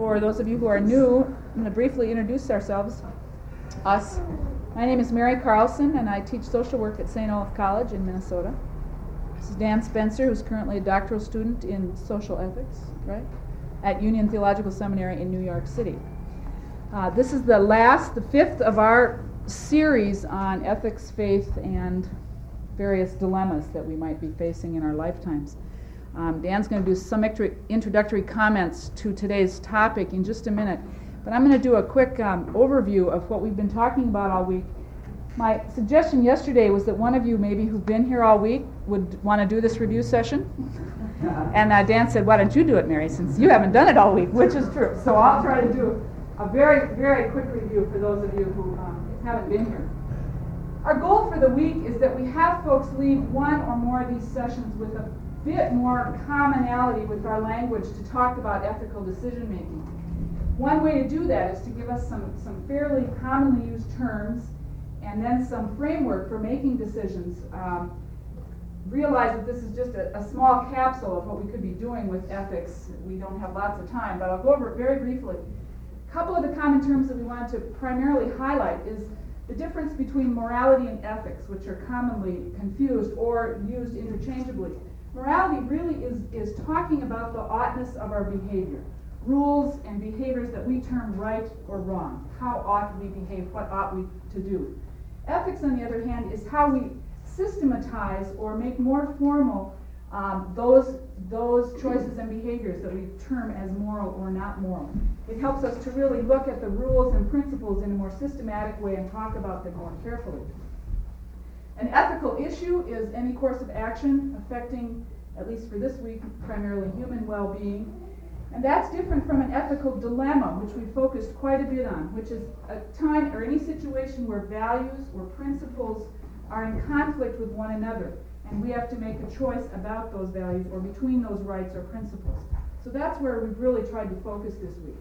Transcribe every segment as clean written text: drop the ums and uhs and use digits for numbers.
For those of you who are new, I'm going to briefly introduce us. My name is Mary Carlson, and I teach social work at St. Olaf College in Minnesota. This is Dan Spencer, who's currently a doctoral student in social ethics, at Union Theological Seminary in New York City. This is the fifth of our series on ethics, faith, and various dilemmas that we might be facing in our lifetimes. Dan's going to do some introductory comments to today's topic in just a minute, but I'm going to do a quick overview of what we've been talking about all week. My suggestion yesterday was that one of you, maybe who've been here all week, would want to do this review session. And Dan said, why don't you do it, Mary, since you haven't done it all week, which is true. So I'll try to do a very, very quick review for those of you who haven't been here. Our goal for the week is that we have folks leave one or more of these sessions with a bit more commonality with our language to talk about ethical decision making. One way to do that is to give us some fairly commonly used terms and then some framework for making decisions. Realize that this is just a small capsule of what we could be doing with ethics. We don't have lots of time, but I'll go over it very briefly. A couple of the common terms that we want to primarily highlight is the difference between morality and ethics, which are commonly confused or used interchangeably. Morality really is talking about the oughtness of our behavior, rules and behaviors that we term right or wrong. How ought we behave? What ought we to do? Ethics, on the other hand, is how we systematize or make more formal those choices and behaviors that we term as moral or not moral. It helps us to really look at the rules and principles in a more systematic way and talk about them more carefully. An ethical issue is any course of action affecting, at least for this week, primarily human well-being. And that's different from an ethical dilemma, which we focused quite a bit on, which is a time or any situation where values or principles are in conflict with one another, and we have to make a choice about those values or between those rights or principles. So that's where we've really tried to focus this week.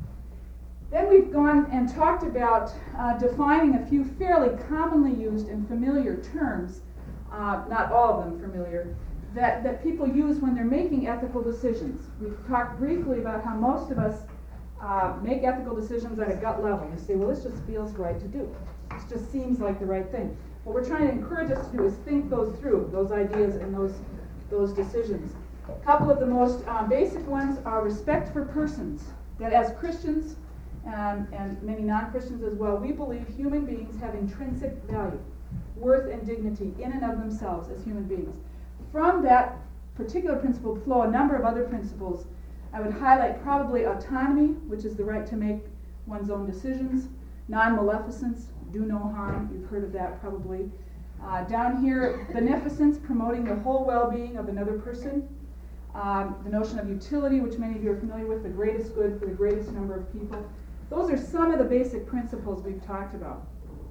Then we've gone and talked about defining a few fairly commonly used and familiar terms, not all of them familiar, that people use when they're making ethical decisions. We've talked briefly about how most of us make ethical decisions at a gut level. You say, well, this just feels right to do. This just seems like the right thing. What we're trying to encourage us to do is think those through, those ideas and those decisions. A couple of the most basic ones are respect for persons, that as Christians, and many non-Christians as well, we believe human beings have intrinsic value, worth and dignity in and of themselves as human beings. From that particular principle flow a number of other principles. I would highlight probably autonomy, which is the right to make one's own decisions, non-maleficence, do no harm, you've heard of that probably. Down here, beneficence, promoting the whole well-being of another person. The notion of utility, which many of you are familiar with, the greatest good for the greatest number of people. Those are some of the basic principles we've talked about.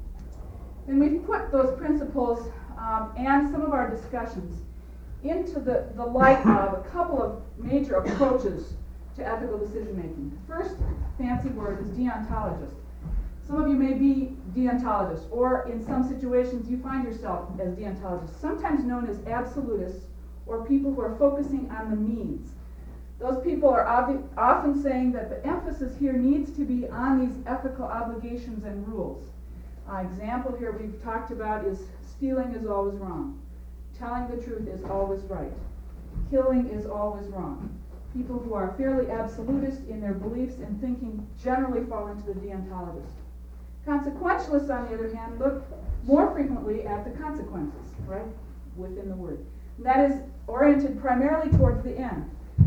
And we've put those principles and some of our discussions into the light of a couple of major approaches to ethical decision making. The first fancy word is deontologist. Some of you may be deontologists, or in some situations you find yourself as deontologists, sometimes known as absolutists, or people who are focusing on the means. Those people are often saying that the emphasis here needs to be on these ethical obligations and rules. Example here we've talked about is stealing is always wrong. Telling the truth is always right. Killing is always wrong. People who are fairly absolutist in their beliefs and thinking generally fall into the deontologist. Consequentialists, on the other hand, look more frequently at the consequences, within the word. And that is oriented primarily towards the end.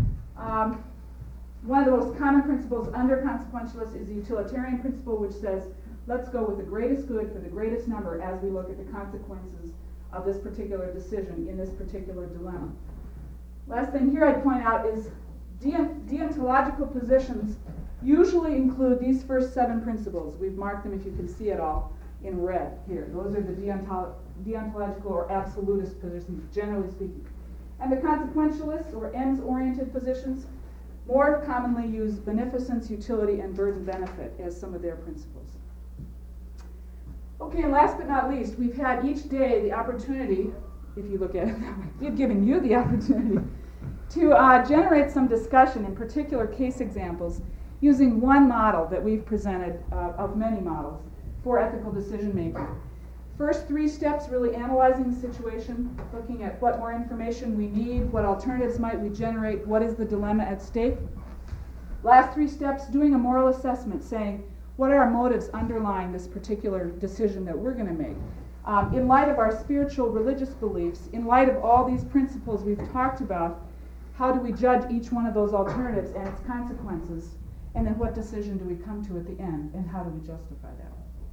One of the most common principles under consequentialists is the utilitarian principle, which says, let's go with the greatest good for the greatest number as we look at the consequences of this particular decision in this particular dilemma. Last thing here I'd point out is deontological positions usually include these first 7 principles. We've marked them, if you can see it all, in red here. Those are the deontological or absolutist positions, generally speaking. And the consequentialists or ends-oriented positions more commonly use beneficence, utility, and burden-benefit as some of their principles. Okay, and last but not least, we've had each day the opportunity, if you look at it that way, we've given you the opportunity to generate some discussion in particular case examples using one model that we've presented of many models for ethical decision making. First 3 steps, really analyzing the situation, looking at what more information we need, what alternatives might we generate, what is the dilemma at stake. Last 3 steps, doing a moral assessment, saying, what are our motives underlying this particular decision that we're going to make? In light of our spiritual religious beliefs, in light of all these principles we've talked about, how do we judge each one of those alternatives and its consequences? And then what decision do we come to at the end, and how do we justify that?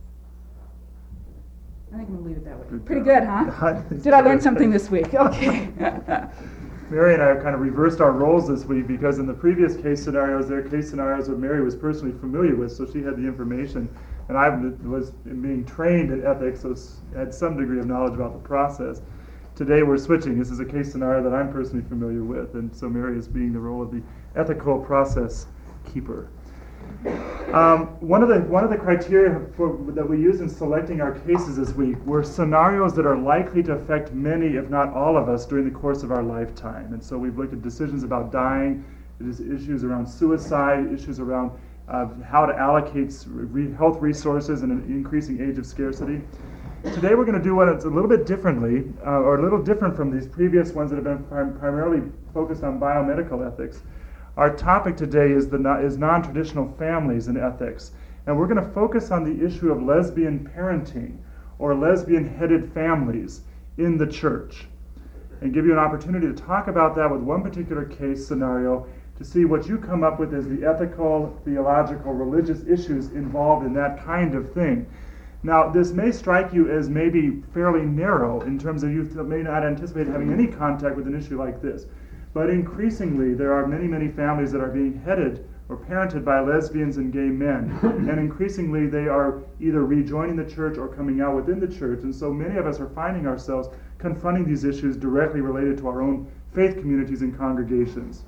I think I'm going to leave it that way. Pretty good, huh? Did I learn something this week? Okay. Mary and I have kind of reversed our roles this week, because in the previous case scenarios, there are case scenarios that Mary was personally familiar with, so she had the information, and I was being trained in ethics, so had some degree of knowledge about the process. Today we're switching. This is a case scenario that I'm personally familiar with, and so Mary is being the role of the ethical process keeper. One of the criteria that we use in selecting our cases this week were scenarios that are likely to affect many, if not all of us, during the course of our lifetime. And so we've looked at decisions about dying, issues around suicide, issues around how to allocate health resources in an increasing age of scarcity. Today we're going to do one that's a little bit differently, or a little different from these previous ones that have been primarily focused on biomedical ethics. Our topic today is non-traditional families in ethics, and we're going to focus on the issue of lesbian parenting or lesbian-headed families in the church, and give you an opportunity to talk about that with one particular case scenario to see what you come up with as the ethical, theological, religious issues involved in that kind of thing. Now, this may strike you as maybe fairly narrow in terms of you may not anticipate having any contact with an issue like this. But increasingly, there are many, many families that are being headed or parented by lesbians and gay men. And increasingly, they are either rejoining the church or coming out within the church. And so many of us are finding ourselves confronting these issues directly related to our own faith communities and congregations.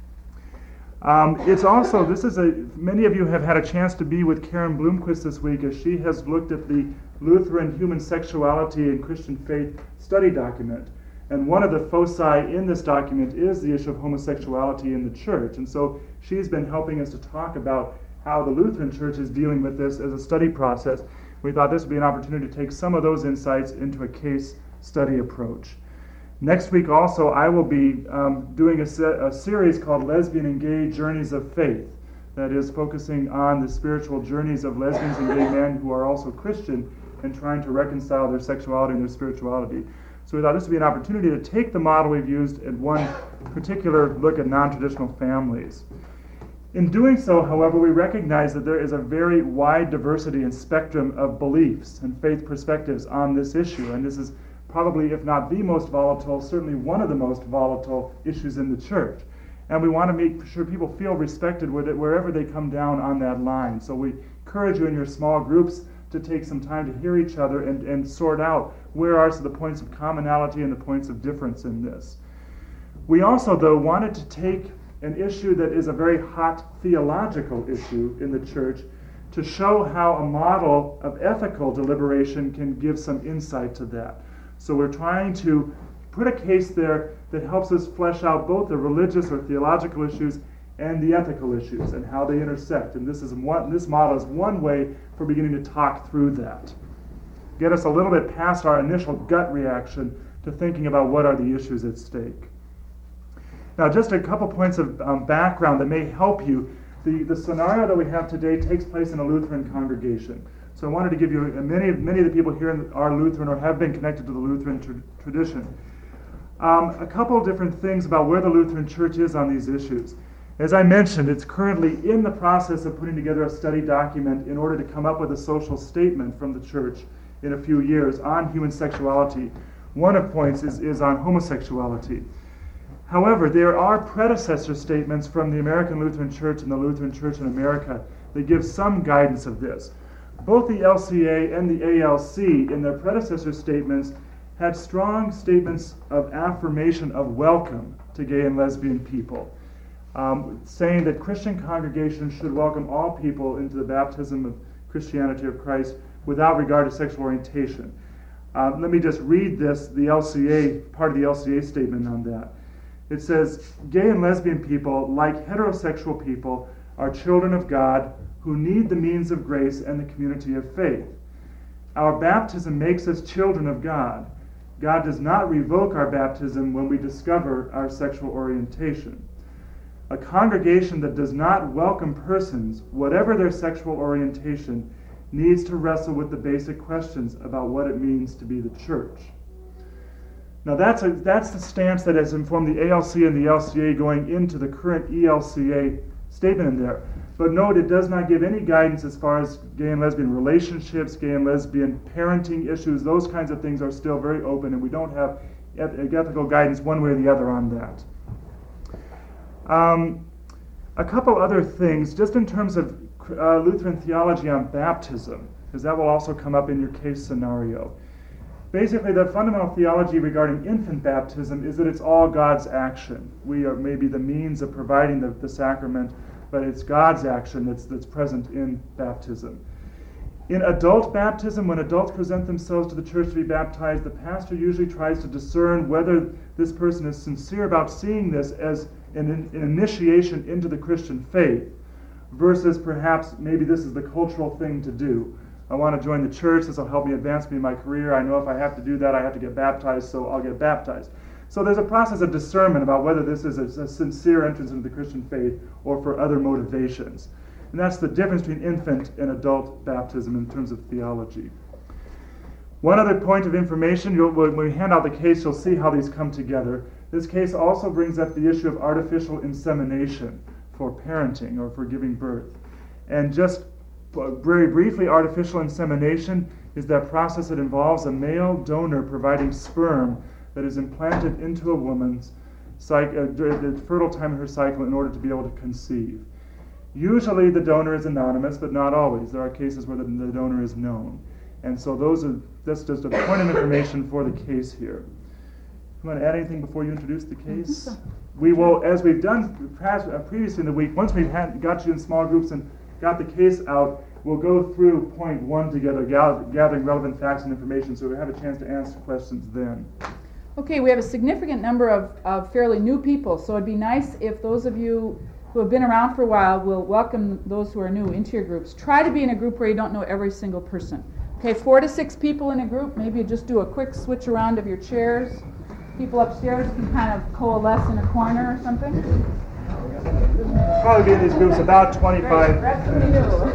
Many of you have had a chance to be with Karen Bloomquist this week as she has looked at the Lutheran Human Sexuality and Christian Faith study document. And one of the foci in this document is the issue of homosexuality in the church. And so she's been helping us to talk about how the Lutheran Church is dealing with this as a study process. We thought this would be an opportunity to take some of those insights into a case study approach. Next week also, I will be doing a series called Lesbian and Gay Journeys of Faith, that is focusing on the spiritual journeys of lesbians and gay men who are also Christian and trying to reconcile their sexuality and their spirituality. So we thought this would be an opportunity to take the model we've used at one particular look at non-traditional families. In doing so, however, we recognize that there is a very wide diversity and spectrum of beliefs and faith perspectives on this issue, and this is probably, if not the most volatile, certainly one of the most volatile issues in the church. And we want to make sure people feel respected with it wherever they come down on that line. So we encourage you in your small groups to take some time to hear each other and sort out where are the points of commonality and the points of difference in this. We also, though, wanted to take an issue that is a very hot theological issue in the church to show how a model of ethical deliberation can give some insight to that. So we're trying to put a case there that helps us flesh out both the religious or theological issues and the ethical issues and how they intersect. And this model is one way for beginning to talk through that. Get us a little bit past our initial gut reaction to thinking about what are the issues at stake. Now, just a couple points of background that may help you. The scenario that we have today takes place in a Lutheran congregation. So I wanted to give you, many of the people here are Lutheran or have been connected to the Lutheran tradition. A couple of different things about where the Lutheran Church is on these issues. As I mentioned, it's currently in the process of putting together a study document in order to come up with a social statement from the church in a few years on human sexuality. One of the points is on homosexuality. However, there are predecessor statements from the American Lutheran Church and the Lutheran Church in America that give some guidance of this. Both the LCA and the ALC in their predecessor statements had strong statements of affirmation of welcome to gay and lesbian people, saying that Christian congregations should welcome all people into the baptism of Christianity of Christ without regard to sexual orientation. Let me just read this, the LCA, part of the LCA statement on that. It says, gay and lesbian people, like heterosexual people, are children of God who need the means of grace and the community of faith. Our baptism makes us children of God. God does not revoke our baptism when we discover our sexual orientation. A congregation that does not welcome persons, whatever their sexual orientation, needs to wrestle with the basic questions about what it means to be the church. Now that's the stance that has informed the ALC and the LCA going into the current ELCA statement in there. But note, it does not give any guidance as far as gay and lesbian relationships, gay and lesbian parenting issues. Those kinds of things are still very open, and we don't have ethical guidance one way or the other on that. A couple other things, just in terms of Lutheran theology on baptism, because that will also come up in your case scenario. Basically, the fundamental theology regarding infant baptism is that it's all God's action. We are maybe the means of providing the sacrament, but it's God's action that's present in baptism. In adult baptism, when adults present themselves to the church to be baptized, the pastor usually tries to discern whether this person is sincere about seeing this as an initiation into the Christian faith, versus perhaps maybe this is the cultural thing to do. I want to join the church, this will help me advance me in my career. I know if I have to do that, I have to get baptized, so I'll get baptized. So there's a process of discernment about whether this is a sincere entrance into the Christian faith or for other motivations. And that's the difference between infant and adult baptism in terms of theology. One other point of information, when we hand out the case, you'll see how these come together. This case also brings up the issue of artificial insemination for parenting or for giving birth. And just very briefly, artificial insemination is that process that involves a male donor providing sperm that is implanted into a woman's during the fertile time of her cycle in order to be able to conceive. Usually the donor is anonymous, but not always. There are cases where the donor is known. And so that's just a point of information for the case here. You want to add anything before you introduce the case? We will, as we've done previously in the week, once we've got you in small groups and got the case out, we'll go through point one together, gathering relevant facts and information, so we have a chance to answer questions then. Okay, we have a significant number of fairly new people, so it'd be nice if those of you who have been around for a while will welcome those who are new into your groups. Try to be in a group where you don't know every single person. Okay, 4 to 6 people in a group. Maybe you just do a quick switch around of your chairs. People upstairs can kind of coalesce in a corner or something. Probably be in these groups about 25. That's what we do.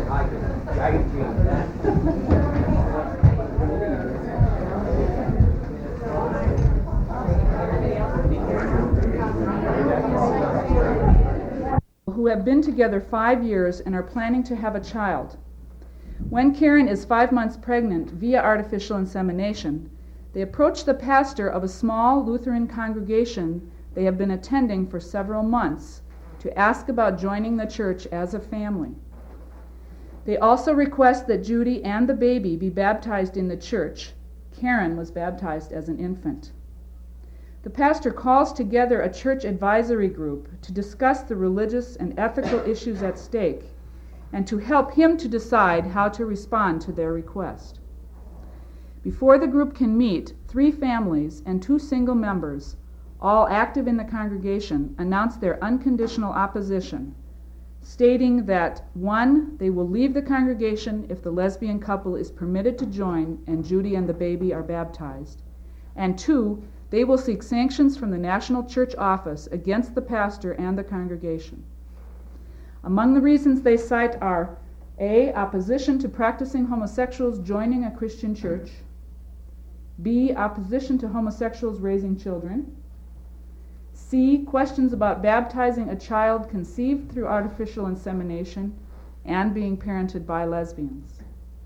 Who have been together 5 years and are planning to have a child. When Karen is 5 months pregnant via artificial insemination, they approach the pastor of a small Lutheran congregation they have been attending for several months to ask about joining the church as a family. They also request that Judy and the baby be baptized in the church. Karen was baptized as an infant. The pastor calls together a church advisory group to discuss the religious and ethical issues at stake and to help him to decide how to respond to their request. Before the group can meet, 3 families and 2 single members, all active in the congregation, announce their unconditional opposition, stating that 1, they will leave the congregation if the lesbian couple is permitted to join and Judy and the baby are baptized, and 2, they will seek sanctions from the National Church Office against the pastor and the congregation. Among the reasons they cite are A, opposition to practicing homosexuals joining a Christian church, B, opposition to homosexuals raising children, C, questions about baptizing a child conceived through artificial insemination and being parented by lesbians.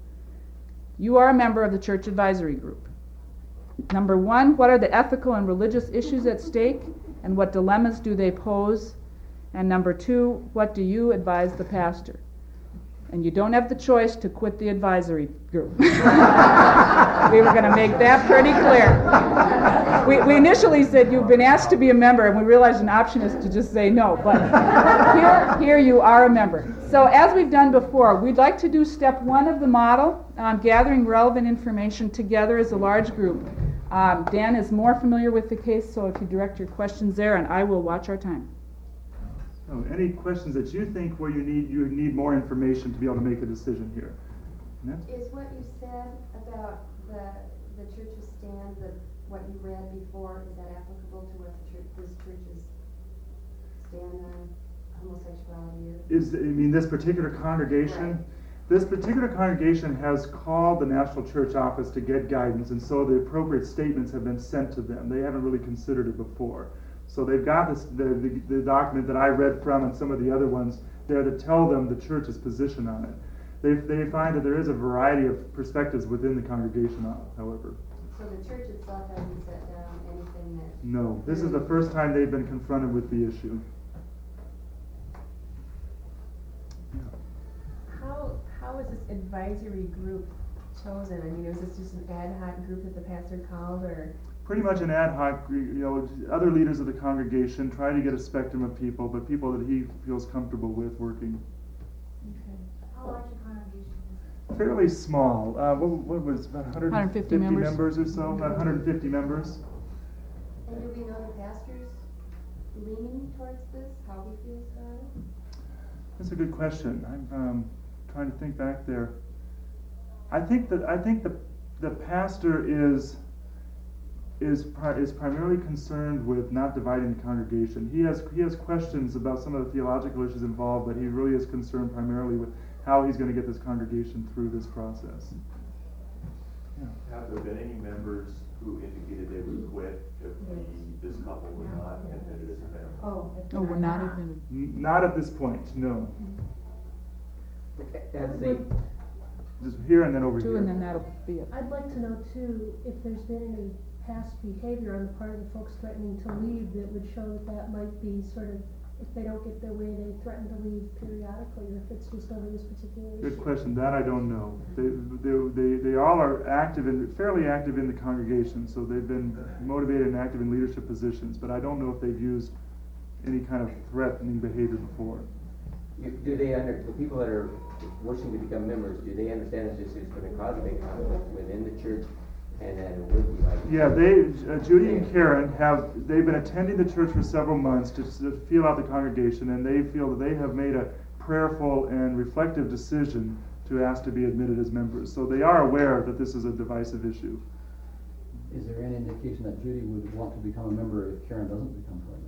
You are a member of the church advisory group. Number 1, what are the ethical and religious issues at stake, and what dilemmas do they pose? And number 2, what do you advise the pastor? And you don't have the choice to quit the advisory group. We were going to make that pretty clear. We initially said you've been asked to be a member, and we realized an option is to just say no. But here you are a member. So as we've done before, we'd like to do step 1 of the model, gathering relevant information together as a large group. Dan is more familiar with the case, so if you direct your questions there, and I will watch our time. So, any questions that you think where you need more information to be able to make a decision here? Annette? Is what you said about the church's stand, what you read before, is that applicable to what this church's stand on homosexuality is? This particular congregation? Right. This particular congregation has called the National Church Office to get guidance, and so the appropriate statements have been sent to them. They haven't really considered it before. So they've got the document that I read from and some of the other ones there that tell them the church's position on it. They find that there is a variety of perspectives within the congregation, however. So the church itself hasn't set down anything that... No, this is the first time they've been confronted with the issue. How is this advisory group chosen? I mean, is this just an ad hoc group that the pastor called, or? Pretty much an ad hoc, other leaders of the congregation try to get a spectrum of people, but people that he feels comfortable with working. Okay. How large a congregation is it? Fairly small. What was it, about 150 members or so? About 150 members. And do we know the pastor's leaning towards this, how he feels about it? That's a good question. I'm trying to think back there. I think the pastor is primarily concerned with not dividing the congregation. He has questions about some of the theological issues involved, but he really is concerned primarily with how he's going to get this congregation through this process. Yeah. Have there been any members who indicated they would quit if this couple was not admitted as a family? Oh, Oh, we're not even. Not at this point, no. As the, Just here and then over Two, here. and then that'll be it. I'd like to know too, if there's been any past behavior on the part of the folks threatening to leave that would show that might be sort of, if they don't get their way, they threaten to leave periodically, or if it's just over this particular issue. Good question. That I don't know. They all are fairly active in the congregation, so they've been motivated and active in leadership positions. But I don't know if they've used any kind of threatening behavior before. do they the people that are wishing to become members, do they understand that this is going to cause a big conflict within the church, and that it would be like? Yeah, Judy and Karen they've been attending the church for several months to feel out the congregation, and they feel that they have made a prayerful and reflective decision to ask to be admitted as members. So they are aware that this is a divisive issue. Is there any indication that Judy would want to become a member if Karen doesn't become pregnant?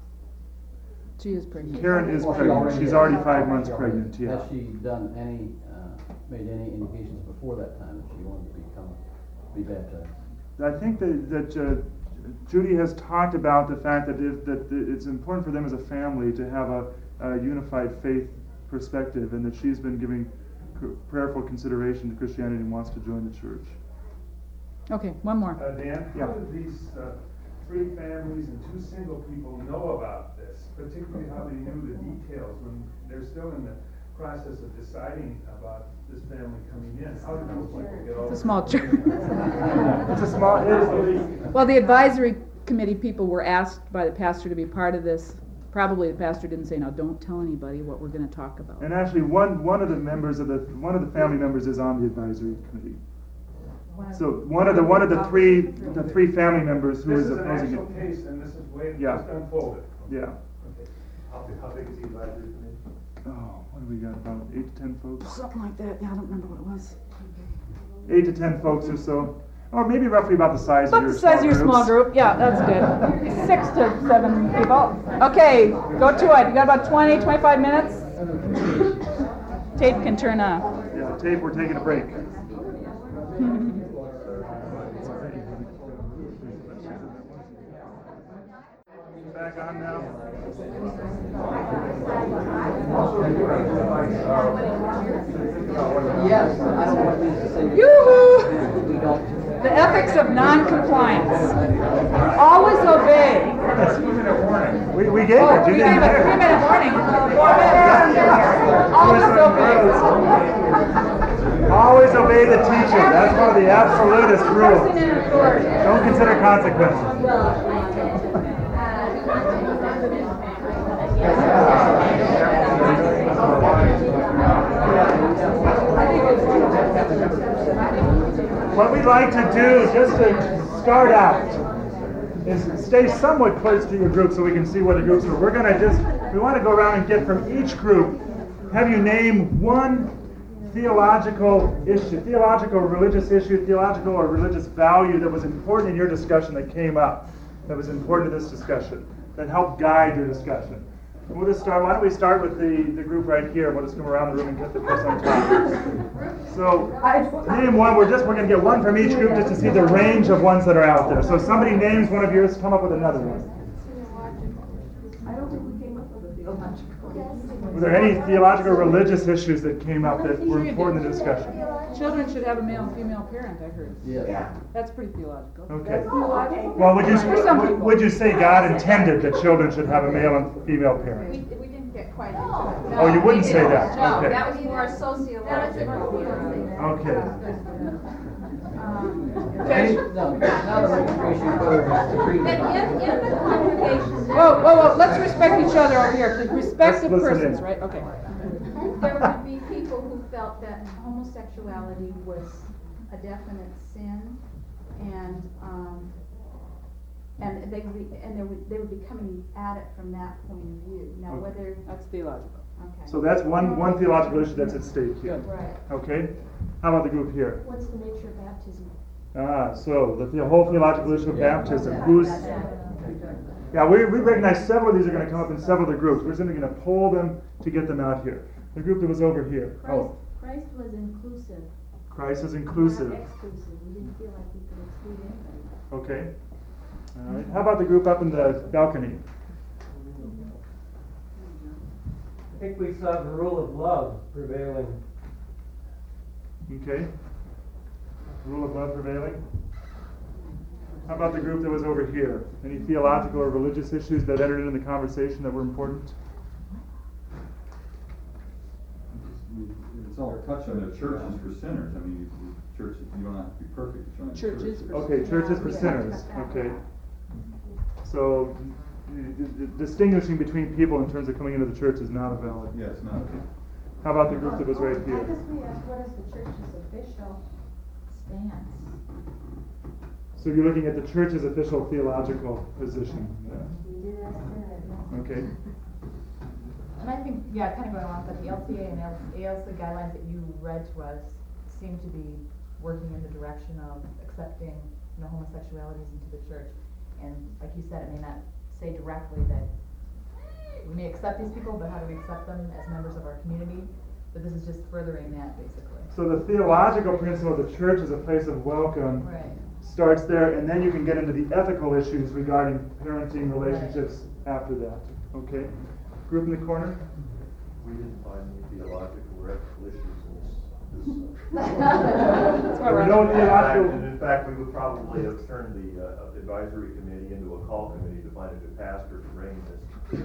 She is pregnant. Karen is Well, she pregnant. already She's is. already 5 months She already pregnant, is. yeah. Has she done made any indications before that time that she wanted to be baptized? I think that Judy has talked about the fact that it's important for them as a family to have a unified faith perspective, and that she's been giving prayerful consideration to Christianity and wants to join the church. Okay, one more. Dan, Yeah. how do these 3 families and 2 single people know about this? Particularly how they knew the details when they're still in the process of deciding about this family coming in. How did those people get all? It's a small church. It's a small. Well, the advisory committee people were asked by the pastor to be part of this. Probably the pastor didn't say, "Now don't tell anybody what we're going to talk about." And actually, one of the family members is on the advisory committee. So one of the three family members who This is is an opposing actual it. case, and this is the way it Yeah. just unfolded. Yeah. Okay. How big is the advisory committee? Oh, what do we got? About 8 to 10 folks. Something like that. Yeah, I don't remember what it was. 8 to 10 folks or so, or maybe roughly about the size About of your the size of your small groups. group. Yeah, that's good. 6 to 7 people. Okay, go to it. You got about 20, 25 minutes. Tape can turn off. Yeah, tape. We're taking a break. Back on now. Yes, I don't want these to say. Yoo-hoo! We don't. The ethics of non-compliance. Always obey. We gave Oh, it. we You gave didn't a hear. 3-minute warning. 4 minutes. Always obey. Always obey the teacher. That's one of the absolutist rules. Person in authority. Don't consider consequences. What we'd like to do, just to start out, is stay somewhat close to your group so we can see where the groups are. We're going to just we want to go around and get from each group, have you name one theological issue, theological or religious issue, theological or religious value that was important in your discussion that came up, that was important to this discussion, that helped guide your discussion. We'll just start. Why don't we start with the group right here? We'll just come around the room and get the person on top. So, name one. We're going to get one from each group just to see the range of ones that are out there. So, if somebody names one of yours, come up with another one. I don't think we came up with a theological. Were there any theological or religious issues that came up that were important in the discussion? Children should have a male and female parent, I heard. Yeah. That's pretty theological. Okay. Theological? Well, some people. would you say God intended that children should have a male and female parent? We didn't get quite into it. Oh, you wouldn't say that? No, Okay. that was more sociological. Okay. Now the registration code has to read. In the congregation. Whoa, let's respect each other over here. Respect the Let's listen persons, in. right? Okay. There would be people who felt that homosexuality was a definite sin, and they would be coming at it from that point of view. Now, Okay. whether That's theological. okay, So that's one theological issue that's at stake here. right. Okay? How about the group here? What's the nature of baptism? So the whole theological issue of baptism. Yeah, we recognize several of these are going to come up in several of the groups. We're simply going to pull them to get them out here. The group that was over here. Christ was inclusive, Christ is inclusive. not exclusive. We didn't feel like we could exclude anybody. Okay. All right. How about the group up in the balcony? I think we saw the rule of love prevailing. Okay. Rule of love prevailing. How about the group that was over here? Any theological or religious issues that entered into the conversation that were important? It's all touch on the church is for sinners. I mean, church, you don't have to be perfect to join the church. Church is for Okay, church is for sinners. Okay. So, distinguishing between people in terms of coming into the church is not a valid. Yeah, it's not. Okay. How about the group that was right I here? guess we asked, what is the church's official stance? So you're looking at the church's official theological position. We did ask that, yes. Okay. And I think, yeah, kind of going along with the LCA and ALC guidelines that you read to us seem to be working in the direction of accepting, homosexualities into the church. And like you said, it may not say directly that we may accept these people, but how do we accept them as members of our community? But this is just furthering that, basically. So the theological principle of the church as a place of welcome Right. starts there, and then you can get into the ethical issues regarding parenting relationships after that. Okay? Group in the corner? We didn't find any theological or ethical issues in this. There were no theological. And in fact, we would probably have turned the advisory committee into a call committee to find a new pastor to rein this.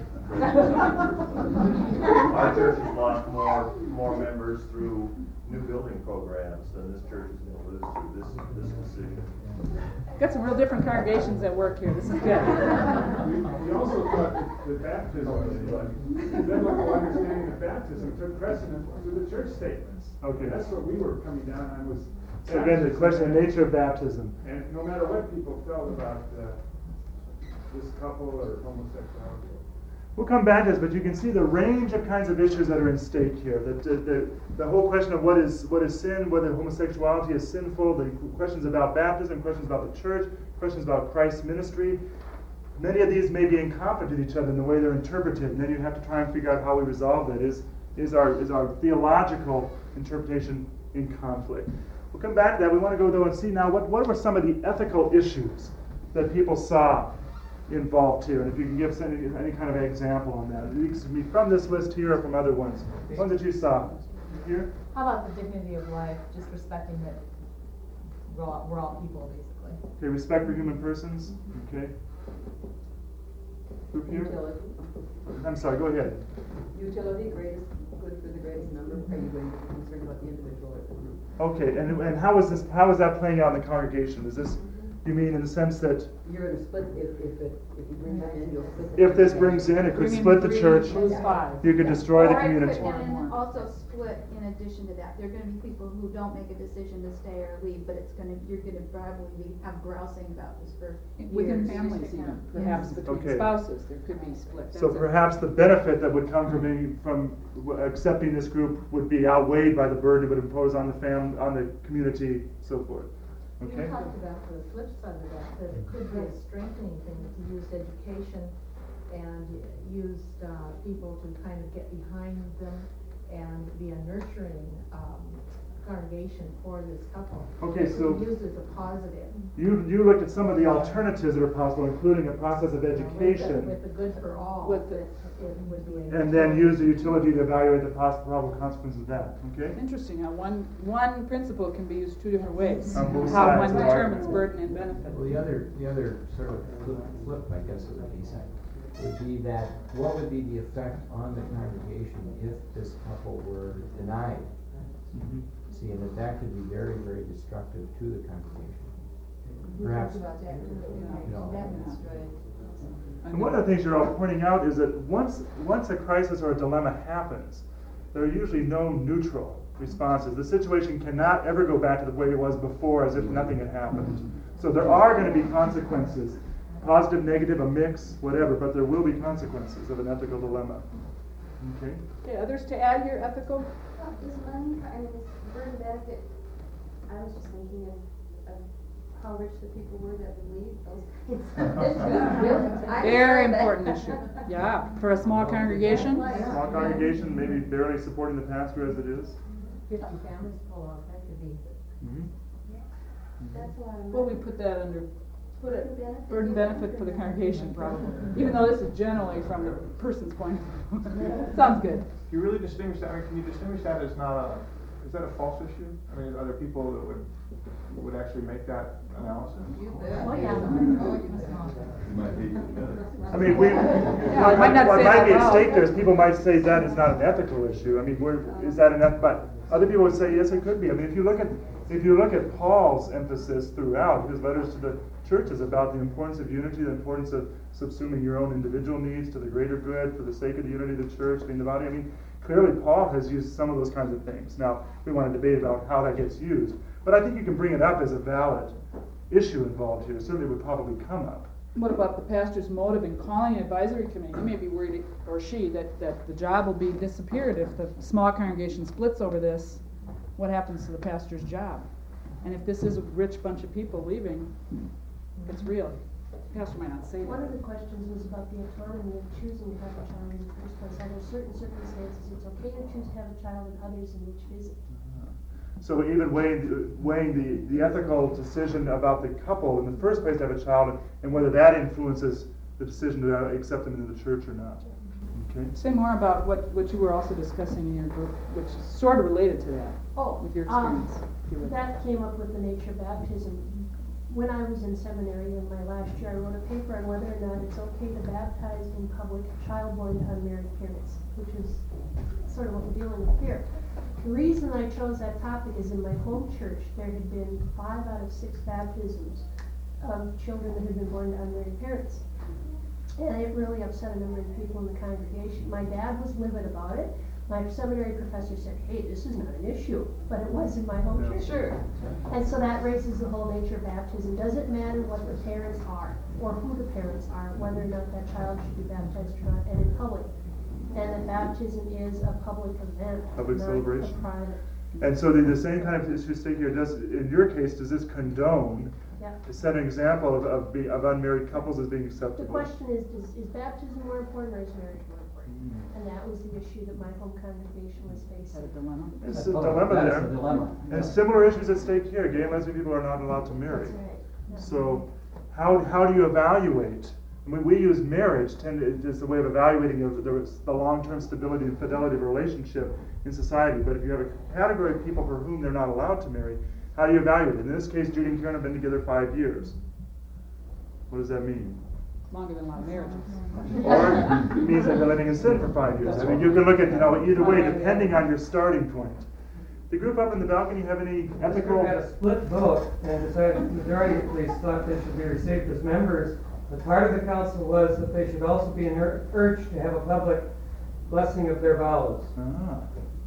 Our church has lost more members through new building programs than this church is going to lose through this decision. Got some real different congregations at work here. This is good. We also thought that baptism, the biblical understanding of baptism took precedence to the church statements. Okay. That's what we were coming down on was. So again, the question of nature of baptism. And no matter what people felt about this couple or homosexuality. We'll come back to this, but you can see the range of kinds of issues that are in stake here. The whole question of what is sin, whether homosexuality is sinful, the questions about baptism, questions about the church, questions about Christ's ministry. Many of these may be in conflict with each other in the way they're interpreted, and then you have to try and figure out how we resolve that. Is our theological interpretation in conflict? We'll come back to that. We want to go though and see now what were some of the ethical issues that people saw involved here, and if you can give us any kind of example on that. It can be from this list here or from other ones. Ones that you saw. Here? How about the dignity of life, just respecting that we're all people, basically. Okay, respect for human persons. Okay. Group here? Utility. I'm sorry, go ahead. Utility, greatest good for the greatest number. Are you going to be concerned about the individual or the group? Okay, and how is that playing out in the congregation? Is this, you mean in the sense that You're going to split, if you bring that in, you'll split the if this church. brings in, it could Bring in split the 3 church, lose 5. you could destroy the Or it community. could- And also split in addition to that. There are gonna be people who don't make a decision to stay or leave, but you're gonna probably have grousing about this for Within years. families even, perhaps between Okay. spouses, there could be split. So That's it. perhaps the benefit that would come from accepting this group would be outweighed by the burden it would impose on on the community, so forth. Okay? You talked about the flip side of that it could be a strengthening thing to use education and use people to kind of get behind them and be a nurturing congregation for this couple. Okay, so Use it as a positive. you looked at some of the alternatives that are possible, including a process of education, With the good for all. With the- It would be. and then use the utility to evaluate the possible probable consequences of that. Okay? Interesting how one principle can be used two different ways. On both How sides, one right. determines burden and benefit. Well, the other sort of flip, I guess, of the piece would be that, what would be the effect on the congregation if this couple were denied? See, and that could be very, very destructive to the congregation. Perhaps, About that, you know, demonstrate. And one of the things you're all pointing out is that once a crisis or a dilemma happens, there are usually no neutral responses. The situation cannot ever go back to the way it was before, as if nothing had happened. So there are going to be consequences, positive, negative, a mix, whatever, but there will be consequences of an ethical dilemma. Okay? Okay, others to add here, ethical? Is money, I mean, is burden benefit, I was just thinking of how rich the people were that would leave those kinds of Very important issue. Yeah, for a small congregation. Small congregation, maybe barely supporting the pastor as it is. 50 families pull out, that could be. That's a lot of money. Well, we put that under, put it, Benefit. burden benefit for the congregation probably. Even though this is generally from the person's point of view. Sounds good. You really distinguish that, I mean, can you distinguish that as not is that a false issue? I mean, are there people that would actually make that analysis? Oh, yeah. You might hate it better. I mean, we, I might not what say might that be at loud. stake there is people might say that is not an ethical issue. I mean, is that enough? But other people would say, yes, it could be. I mean, if you look at Paul's emphasis throughout his letters to the churches about the importance of unity, the importance of subsuming your own individual needs to the greater good for the sake of the unity of the church, being the body. I mean, clearly Paul has used some of those kinds of things. Now, we want to debate about how that gets used. But I think you can bring it up as a valid issue involved here. Certainly would probably come up. What about the pastor's motive in calling an advisory committee? He may be worried, or she, that the job will be disappeared if the small congregation splits over this. What happens to the pastor's job? And if this is a rich bunch of people leaving, it's real. The pastor might not say One that. of the questions was about the autonomy of choosing to have a child in the first place. Under certain circumstances, it's okay to choose to have a child, and others in which isn't. So even weighing the ethical decision about the couple in the first place to have a child and whether that influences the decision to accept them into the church or not. Okay. Say more about what you were also discussing in your group, which is sort of related to that, with your experience. if you would. That came up with the nature of baptism. When I was in seminary in my last year, I wrote a paper on whether or not it's okay to baptize in public a child born to unmarried parents, which is sort of what we're dealing with here. The reason I chose that topic is in my home church, there had been 5 out of 6 baptisms of children that had been born to unmarried parents. And it really upset a number of people in the congregation. My dad was livid about it. My seminary professor said, hey, this is not an issue, but it was in my home church. Sure. And so that raises the whole nature of baptism. Does it matter what the parents are, or who the parents are, whether or not that child should be baptized or not, and in public? And that baptism is a public event, Public not celebration. a private. And so the same kind of issue stake here. In your case, does this condone Yeah. to set an example of unmarried couples as being The acceptable? question is baptism more important or is marriage more important? And that was the issue that my home congregation was Is that a facing. dilemma? It's a dilemma That's there. a dilemma. And similar issues at stake here. Gay and lesbian people are not allowed to marry. That's right. Yeah. So how do you evaluate? I mean, we use marriage as a way of evaluating the long-term stability and fidelity of a relationship in society. But if you have a category of people for whom they're not allowed to marry, how do you evaluate it? In this case, Judy and Karen have been together 5 years. What does that mean? Longer than a lot of marriages. Or it means they've been living in sin for 5 years. I mean, you can look at either way, depending on your starting point. The group up in the balcony have any ethical? We had a split vote and decided the majority at least thought they should be received as members. But part of the council was that they should also be urged to have a public blessing of their vows. Ah.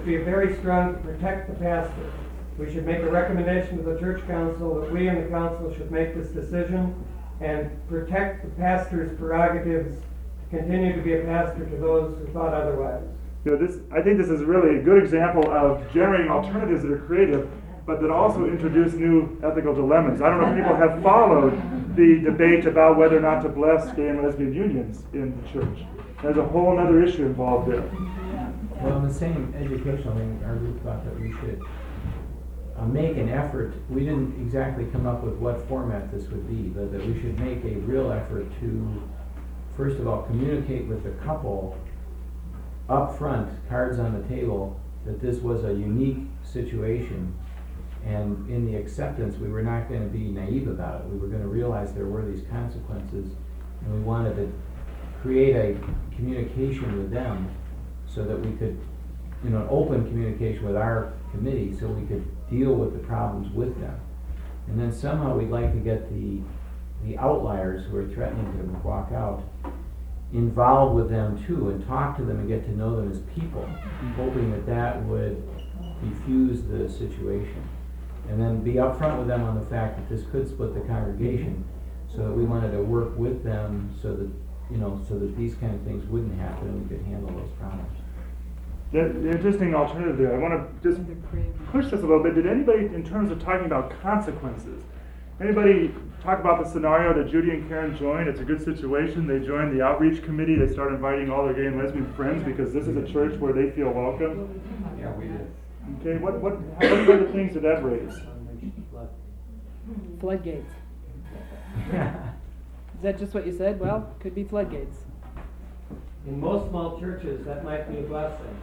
be very strong to protect the pastor. We should make a recommendation to the church council that we and the council should make this decision and protect the pastor's prerogatives to continue to be a pastor to those who thought otherwise. I think this is really a good example of generating alternatives that are creative, but that also introduce new ethical dilemmas. I don't know if people have followed the debate about whether or not to bless gay and lesbian unions in the church. There's a whole other issue involved there. Well, in the same educational thing, our group thought that we should make an effort. We didn't exactly come up with what format this would be, but that we should make a real effort to, first of all, communicate with the couple up front, cards on the table, that this was a unique situation. And in the acceptance, we were not going to be naive about it. We were going to realize there were these consequences, and we wanted to create a communication with them so that we could, an open communication with our committee so we could deal with the problems with them. And then somehow we'd like to get the outliers who are threatening to walk out involved with them too, and talk to them and get to know them as people, hoping that that would diffuse the situation. And then be upfront with them on the fact that this could split the congregation, so that we wanted to work with them so that, so that these kind of things wouldn't happen and we could handle those problems. The interesting alternative there, I want to just push this a little bit. Did anybody, in terms of talking about consequences, anybody talk about the scenario that Judy and Karen joined? It's a good situation. They joined the outreach committee. They start inviting all their gay and lesbian friends because this is a church where they feel welcome. Yeah, we did. Okay, what other things did that raise? Floodgates. Is that just what you said? Well, could be floodgates. In most small churches, that might be a blessing.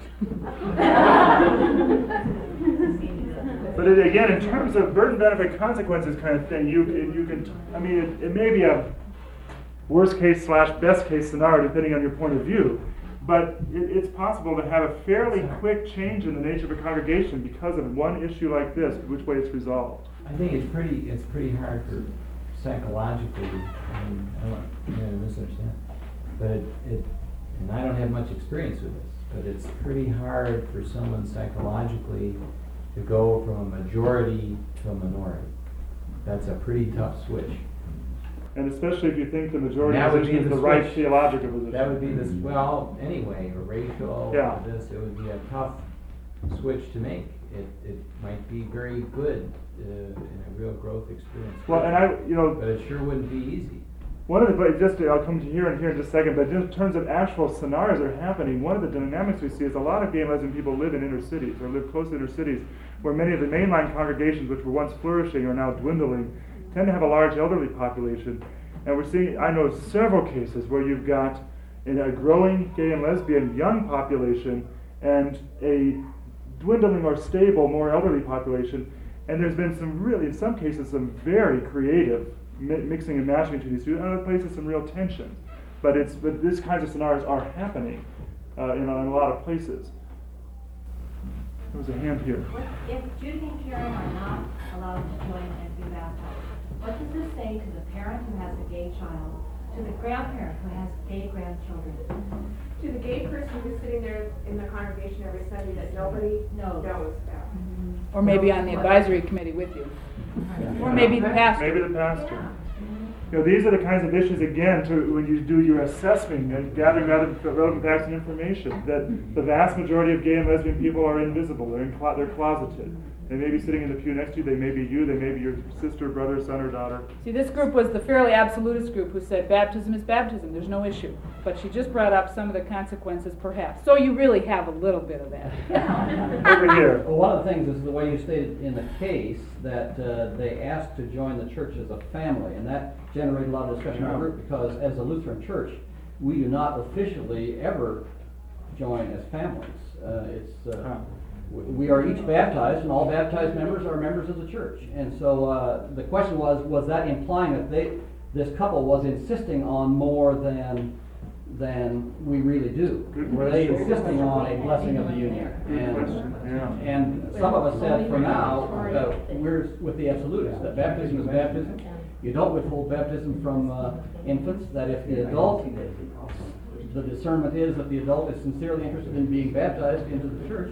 But again, in terms of burden, benefit, consequences kind of thing, you can, it may be a worst case / best case scenario depending on your point of view, but it's possible to have a fairly quick change in the nature of a congregation because of one issue like this, which way it's resolved. I think it's pretty hard for psychologically, I don't want to misunderstand, but and I don't have much experience with this, but it's pretty hard for someone psychologically to go from a majority to a minority. That's a pretty tough switch. And especially if you think the majority That would position be is the the right switch. theological position. That would be this, well, anyway, or racial, Yeah. or this, it would be a tough switch to make. It might be very good in a real growth experience. Well, and but it sure wouldn't be easy. One of the, I'll come to here in just a second, but in terms of actual scenarios that are happening, one of the dynamics we see is a lot of gay and lesbian people live in inner cities or live close to inner cities where many of the mainline congregations, which were once flourishing, are now dwindling, tend to have a large elderly population. And we're seeing, I know several cases where you've got a growing gay and lesbian young population and a dwindling or stable, more elderly population. And there's been in some cases, some very creative mixing and matching between these two, and other places some real tension. But these kinds of scenarios are happening in a lot of places. There was a hand here. If Judy and Karen are not allowed to join and be baptized, what does this say to the parent who has a gay child, to the grandparent who has gay grandchildren? To the gay person who's sitting there in the congregation every Sunday that nobody knows about. Or maybe on the advisory committee with you. Or maybe the pastor. Maybe the pastor. These are the kinds of issues, again, when you do your assessment and gathering relevant facts and information, that the vast majority of gay and lesbian people are invisible. They're closeted. They may be sitting in the pew next to you. They may be you. They may be your sister, brother, son, or daughter. See, this group was the fairly absolutist group who said baptism is baptism. There's no issue. But she just brought up some of the consequences, perhaps. So you really have a little bit of that. Over here. Well, one of the things is the way you stated in the case that they asked to join the church as a family, and that generated a lot of discussion in our group because as a Lutheran church, we do not officially ever join as families. We are each baptized, and all baptized members are members of the church. And so the question was that implying that this couple was insisting on more than we really do? Were they insisting on a blessing of the union? And some of us said, for now, we're with the absolutists, that baptism is baptism. You don't withhold baptism from infants, that if the adult, the discernment is that the adult is sincerely interested in being baptized into the church,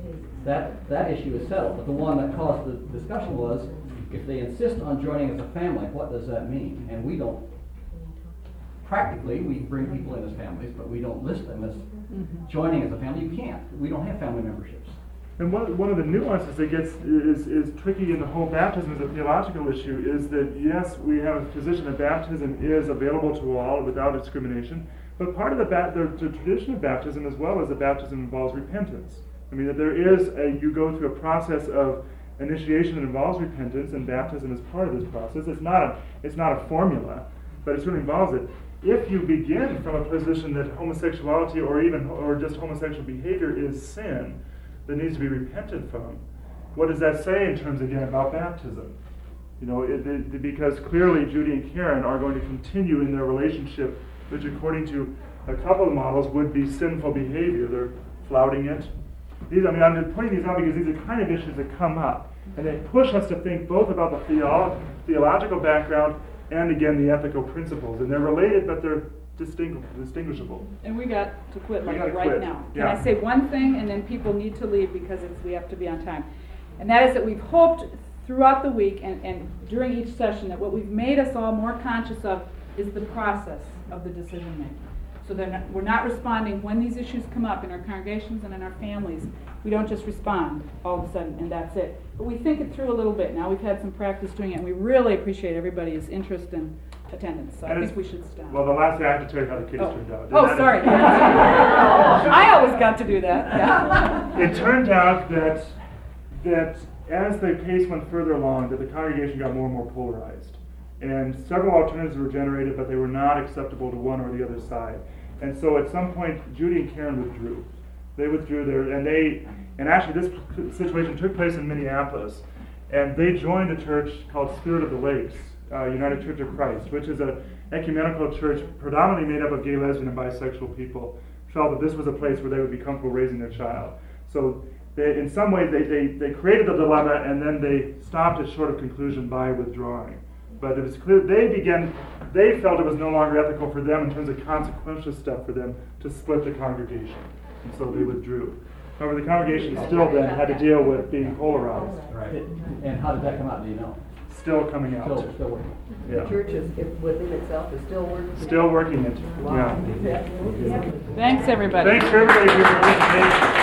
that issue is settled. But the one that caused the discussion was, if they insist on joining as a family, what does that mean? And we don't, practically, we bring people in as families, but we don't list them as joining as a family. You can't. We don't have family memberships. And one of the nuances that gets is tricky in the whole baptism as a theological issue is that, yes, we have a position that baptism is available to all without discrimination, but part of the tradition of baptism as well is that baptism involves repentance. I mean, that there is you go through a process of initiation that involves repentance, and baptism is part of this process. It's not a formula, but it certainly involves it. If you begin from a position that homosexuality or just homosexual behavior is sin that needs to be repented from, what does that say in terms again about baptism? You know, because clearly Judy and Karen are going to continue in their relationship, which according to a couple of models would be sinful behavior. They're flouting it. I'm just pointing these out because these are kind of issues that come up, and they push us to think both about the theological background and again the ethical principles, and they're related, but they're distinguishable. And we got to quit We like gotta right quit. now. Can Yeah. I say one thing, and then people need to leave because we have to be on time. And that is that we've hoped throughout the week and during each session that what we've made us all more conscious of is the process of the decision making. So we're not responding when these issues come up in our congregations and in our families. We don't just respond all of a sudden and that's it. But we think it through a little bit. Now we've had some practice doing it, and we really appreciate everybody's interest and attendance. So I think we should stop. Well, the last thing I have to tell you how the case turned out. Oh, sorry. I always got to do that. Yeah. It turned out that as the case went further along, that the congregation got more and more polarized. And several alternatives were generated, but they were not acceptable to one or the other side. And so at some point, Judy and Karen withdrew. They withdrew and actually this situation took place in Minneapolis. And they joined a church called Spirit of the Lakes, United Church of Christ, which is an ecumenical church predominantly made up of gay, lesbian, and bisexual people, felt that this was a place where they would be comfortable raising their child. So in some ways they created the dilemma, and then they stopped it short of conclusion by withdrawing. But it was clear they felt it was no longer ethical for them in terms of consequential stuff for them to split the congregation. And so they withdrew. However, the congregation still then had to deal with being polarized. Right. And how did that come out? Do you know? Still coming out. Still working. Yeah. The church is within itself is still working. Still working it. Wow. Yeah. Thanks, everybody. Thanks for everybody for your participation.